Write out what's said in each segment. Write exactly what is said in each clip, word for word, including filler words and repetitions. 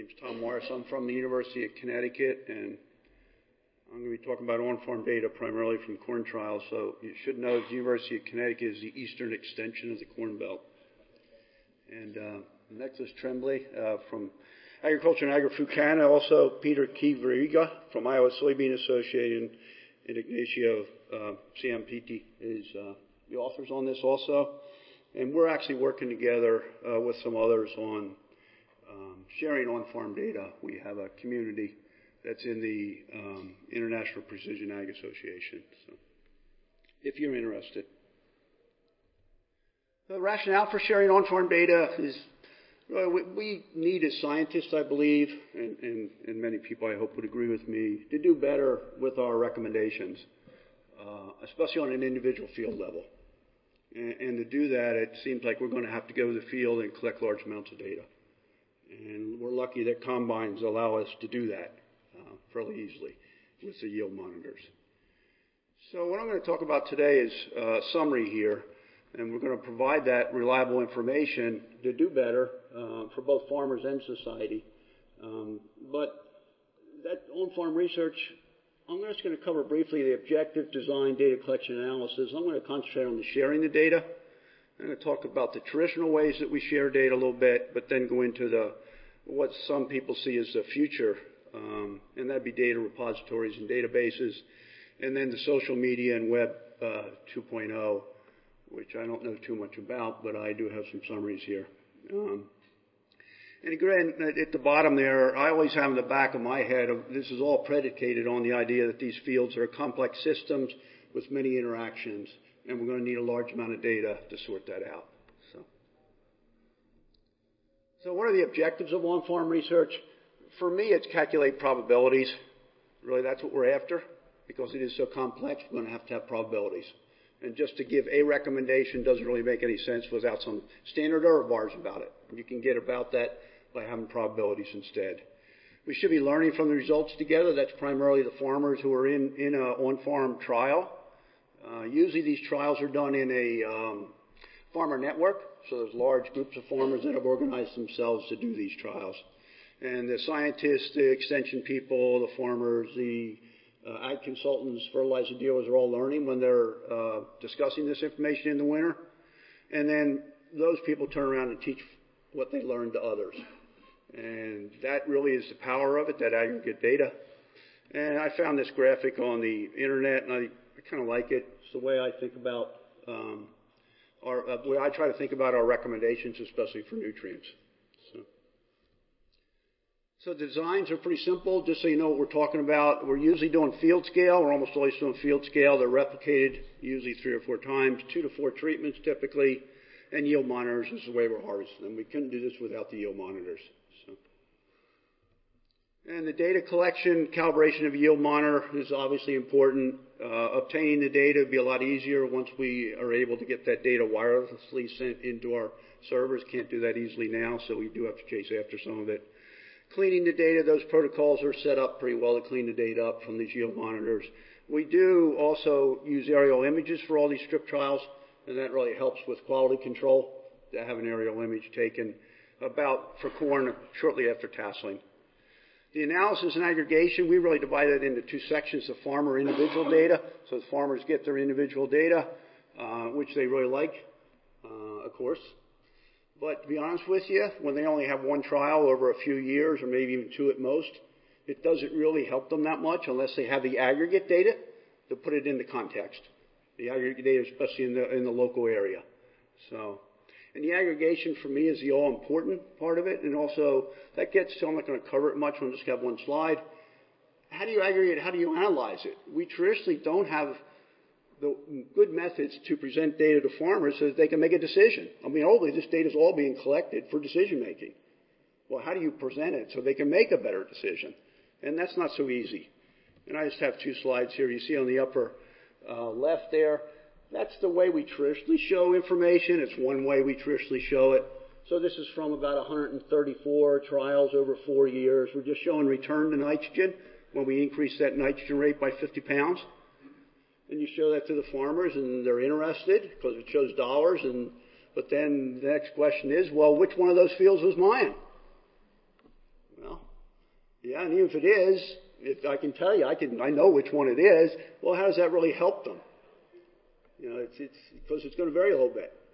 name's Tom Morris. I'm from the University of Connecticut, and I'm going to be talking about on-farm data primarily from corn trials. So you should know the University of Connecticut is the eastern extension of the Corn Belt. And uh, next is Tremblay uh, from Agriculture and Agri-Food Canada. Also, Peter Kivariga from Iowa Soybean Association, and Ignacio uh, Ciampiti is uh, the authors on this also. And we're actually working together uh, with some others on um, sharing on-farm data. We have a community that's in the um, International Precision Ag Association, so if you're interested. The rationale for sharing on-farm data is well, we, we need as scientists, I believe, and, and, and many people I hope would agree with me, to do better with our recommendations, uh, especially on an individual field level. And, and to do that, it seems like we're going to have to go to the field and collect large amounts of data. And we're lucky that combines allow us to do that uh, fairly easily with the yield monitors. So what I'm going to talk about today is a summary here, and we're going to provide that reliable information to do better uh, for both farmers and society. Um, but that on-farm research, I'm just going to cover briefly the objective, design, data collection, analysis. I'm going to concentrate on the sharing the data. I'm going to talk about the traditional ways that we share data a little bit, but then go into the what some people see as the future, um, and that'd be data repositories and databases, and then the social media and web uh, two point oh, which I don't know too much about, but I do have some summaries here. Um, and again, at the bottom there, I always have in the back of my head, this is all predicated on the idea that these fields are complex systems with many interactions, and we're going to need a large amount of data to sort that out. So, so what are the objectives of on-farm research? For me, it's calculate probabilities. Really, that's what we're after. Because it is so complex, we're going to have to have probabilities. And just to give a recommendation doesn't really make any sense without some standard error bars about it. You can get about that by having probabilities instead. We should be learning from the results together. That's primarily the farmers who are in, in an on-farm trial. Uh, usually these trials are done in a um, farmer network, so there's large groups of farmers that have organized themselves to do these trials. And the scientists, the extension people, the farmers, the uh, ag consultants, fertilizer dealers are all learning when they're uh, discussing this information in the winter. And then those people turn around and teach what they learned to others. And that really is the power of it, that aggregate data. And I found this graphic on the internet, and I I kind of like it. It's the way I think about um, our, uh, way I try to think about our recommendations, especially for nutrients. So. so the designs are pretty simple. Just so you know what we're talking about, we're usually doing field scale. We're almost always doing field scale. They're replicated usually three or four times, two to four treatments typically, and yield monitors is the way we're harvesting them. We couldn't do this without the yield monitors. So. And the data collection, calibration of a yield monitor is obviously important. Uh, obtaining the data would be a lot easier once we are able to get that data wirelessly sent into our servers. Can't do that easily now, so we do have to chase after some of it. Cleaning the data, those protocols are set up pretty well to clean the data up from these yield monitors. We do also use aerial images for all these strip trials, and that really helps with quality control to have an aerial image taken about for corn shortly after tasseling. The analysis and aggregation, we really divide it into two sections, the farmer individual data. So the farmers get their individual data, uh, which they really like, uh, of course. But to be honest with you, when they only have one trial over a few years, or maybe even two at most, it doesn't really help them that much unless they have the aggregate data to put it into context. The aggregate data, especially in the, in the local area. So. And the aggregation for me is the all-important part of it. And also, that gets to, I'm not going to cover it much, I'll just have one slide. How do you aggregate? How do you analyze it? We traditionally don't have the good methods to present data to farmers so that they can make a decision. I mean, hopefully this data is all being collected for decision making. Well, how do you present it so they can make a better decision? And that's not so easy. And I just have two slides here. You see on the upper uh, left there. That's the way we traditionally show information. It's one way we traditionally show it. So this is from about one hundred thirty-four trials over four years. We're just showing return to nitrogen when we increase that nitrogen rate by fifty pounds. And you show that to the farmers, and they're interested because it shows dollars. And but then the next question is, well, which one of those fields was mine? Well, Yeah, and even if it is, if I can tell you, I can, I know which one it is. Well, how does that really help them? You know, it's, it's because it's going to vary a little bit.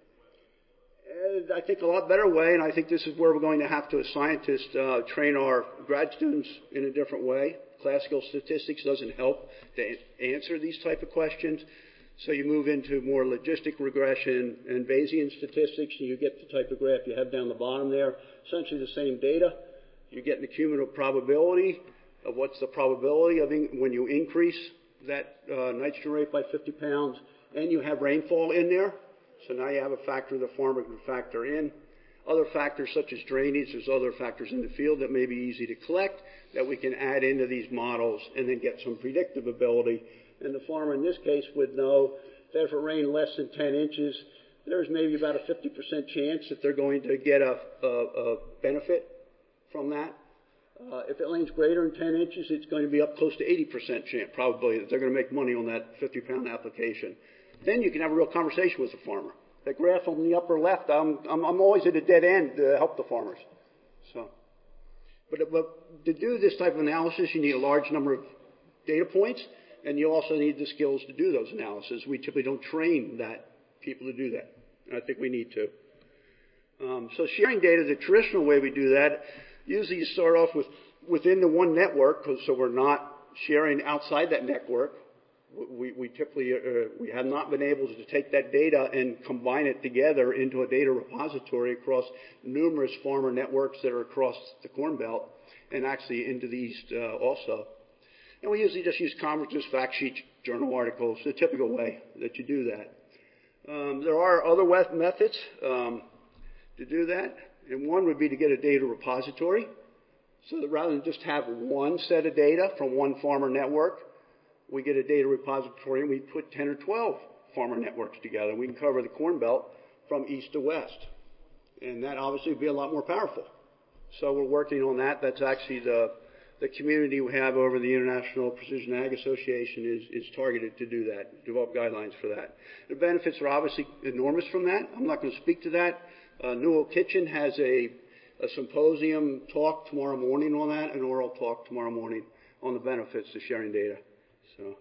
And I think a lot better way, and I think this is where we're going to have to, as scientists, uh, train our grad students in a different way. Classical statistics doesn't help to answer these type of questions. So you move into more logistic regression and Bayesian statistics, and you get the type of graph you have down the bottom there. Essentially the same data. You're getting the cumulative probability of what's the probability of in, when you increase that uh, nitrogen rate by fifty pounds, and you have rainfall in there. So now you have a factor the farmer can factor in. Other factors such as drainage, there's other factors in the field that may be easy to collect that we can add into these models and then get some predictability. And the farmer in this case would know that if it rained less than ten inches, there's maybe about a fifty percent chance that they're going to get a, a, a benefit from that. Uh, if it rains greater than ten inches, it's going to be up close to eighty percent chance probability that they're going to make money on that fifty pound application. Then you can have a real conversation with the farmer. That graph on the upper left, I'm, I'm, I'm always at a dead end to help the farmers. So, but, but to do this type of analysis, you need a large number of data points, and you also need the skills to do those analyses. We typically don't train that people to do that, and I think we need to. Um, so sharing data, the traditional way we do that, usually you start off with within the one network, so we're not sharing outside that network. We, we typically uh, we have not been able to take that data and combine it together into a data repository across numerous farmer networks that are across the Corn Belt and actually into the East uh, also. And we usually just use conferences, fact sheets, journal articles, the typical way that you do that. Um, there are other methods um, to do that, and one would be to get a data repository, so that rather than just have one set of data from one farmer network, we get a data repository and we put ten or twelve farmer networks together. We can cover the Corn Belt from east to west. And that obviously would be a lot more powerful. So we're working on that. That's actually the, the community we have over the International Precision Ag Association is, is targeted to do that, develop guidelines for that. The benefits are obviously enormous from that. I'm not going to speak to that. Uh, Newell Kitchen has a, a symposium talk tomorrow morning on that, an oral talk tomorrow morning on the benefits of sharing data. So,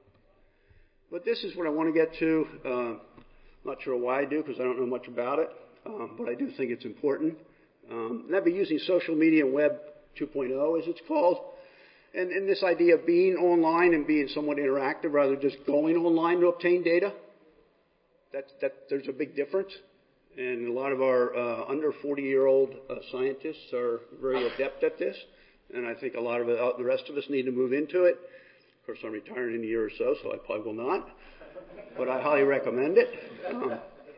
but this is what I want to get to. Uh, not sure why I do because I don't know much about it, um, but I do think it's important. Um, and that'd be using social media and web two point oh as it's called. And, and this idea of being online and being somewhat interactive rather than just going online to obtain data. That, that, there's a big difference. And a lot of our uh, under forty-year-old uh, scientists are very adept at this. And I think a lot of it, uh, the rest of us need to move into it. Of course, I'm retiring in a year or so, so I probably will not. But I highly recommend it. Um,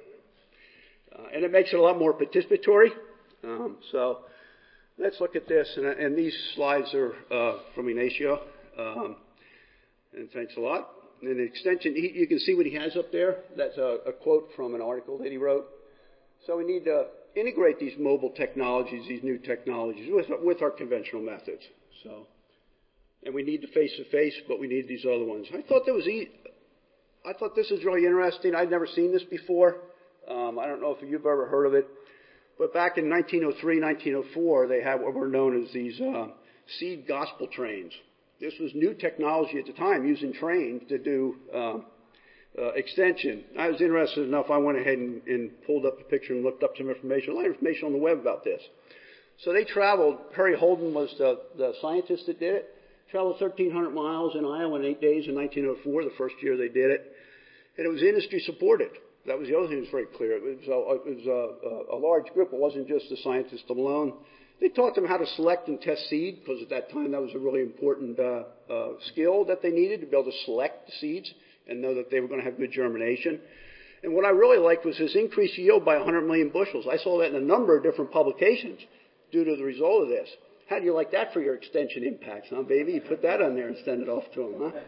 uh, and it makes it a lot more participatory. Um, so let's look at this. And, and these slides are uh, from Ignacio. Um, and thanks a lot. And the extension, he, you can see what he has up there. That's a, a quote from an article that he wrote. So we need to integrate these mobile technologies, these new technologies, with, with our conventional methods. So. And we need the face-to-face, but we need these other ones. I thought that was e- I thought this was really interesting. I'd never seen this before. Um, I don't know if you've ever heard of it. But back in nineteen oh three, nineteen oh four, they had what were known as these uh, seed gospel trains. This was new technology at the time, using trains to do um, uh, extension. I was interested enough, I went ahead and, and pulled up the picture and looked up some information, a lot of information on the web about this. So they traveled. Perry Holden was the, the scientist that did it. Traveled thirteen hundred miles in Iowa in eight days in nineteen oh four, the first year they did it. And it was industry supported. That was the other thing that was very clear. It was, a, it was a, a large group. It wasn't just the scientists alone. They taught them how to select and test seed, because at that time that was a really important uh, uh, skill that they needed to be able to select the seeds and know that they were going to have good germination. And what I really liked was his increased yield by one hundred million bushels. I saw that in a number of different publications due to the result of this. How do you like that for your extension impacts, huh, baby? You put that on there and send it off to them, huh?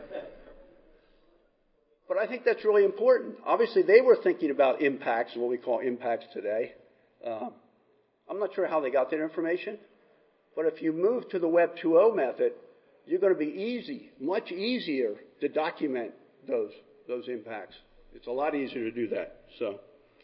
But I think that's really important. Obviously, they were thinking about impacts, what we call impacts today. Um, I'm not sure how they got that information, but if you move to the Web two point oh method, you're going to be easy, much easier to document those those impacts. It's a lot easier to do that. So.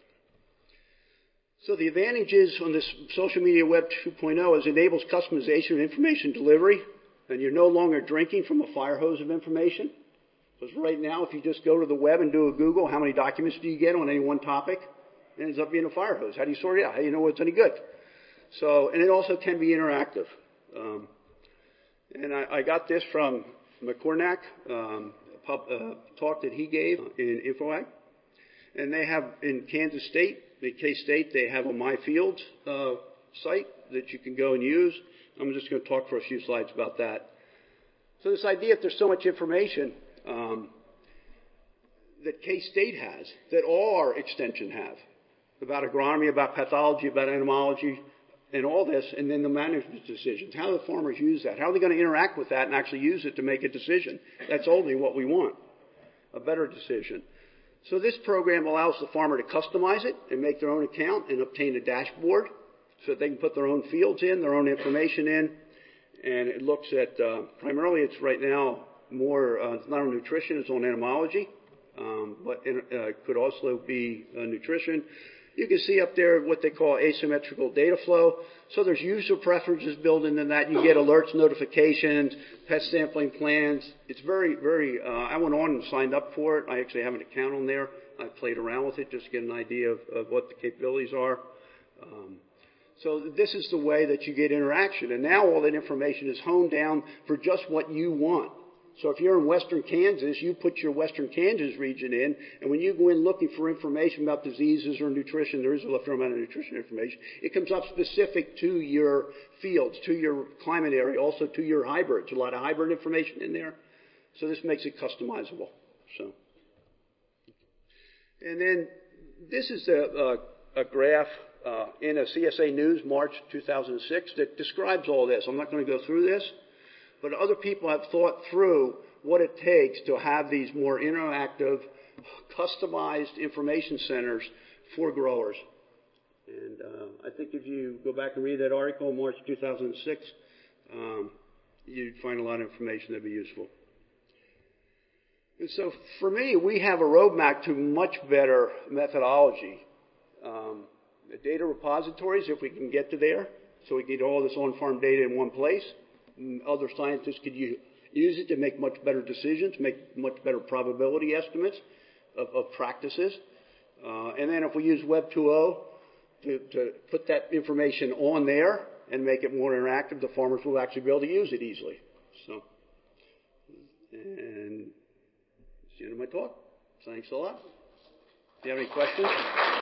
So the advantages on this social media web two point oh is it enables customization of information delivery. And you're no longer drinking from a fire hose of information. Because right now, if you just go to the web and do a Google, how many documents do you get on any one topic? It ends up being a fire hose. How do you sort it out? How do you know what's any good? So, and it also can be interactive. Um, and I, I got this from McCornack, um, a pub, uh, talk that he gave in InfoAg. And they have in Kansas State, in K-State, they have a MyFields uh, site that you can go and use. I'm just going to talk for a few slides about that. So this idea that there's so much information um, that K-State has, that all our extension have, about agronomy, about pathology, about entomology, and all this, and then the management decisions. How do the farmers use that? How are they going to interact with that and actually use it to make a decision? That's only what we want, a better decision. So this program allows the farmer to customize it and make their own account and obtain a dashboard so that they can put their own fields in, their own information in. And it looks at, uh, primarily it's right now more, uh, it's not on nutrition, it's on entomology, um, but it uh, could also be uh, nutrition. You can see up there what they call asymmetrical data flow. So there's user preferences built into that. You get alerts, notifications, pest sampling plans. It's very, very, uh, I went on and signed up for it. I actually have an account on there. I played around with it just to get an idea of, of what the capabilities are. Um, so this is the way that you get interaction. And now all that information is honed down for just what you want. So if you're in western Kansas, you put your western Kansas region in, and when you go in looking for information about diseases or nutrition, there is a fair amount of nutrition information, it comes up specific to your fields, to your climate area, also to your hybrids. A lot of hybrid information in there. So this makes it customizable. So, and then this is a, a, a graph uh, in a C S A News, March two thousand six, that describes all this. I'm not going to go through this. But other people have thought through what it takes to have these more interactive, customized information centers for growers. And uh, I think if you go back and read that article in March two thousand six, um, you'd find a lot of information that'd be useful. And so for me, we have a roadmap to much better methodology. Um, the data repositories, if we can get to there, so we get all this on-farm data in one place. Other scientists could use it to make much better decisions, make much better probability estimates of, of practices. Uh, and then if we use Web two point oh to, to put that information on there and make it more interactive, the farmers will actually be able to use it easily. So, and that's the end of my talk. Thanks a lot. Do you have any questions?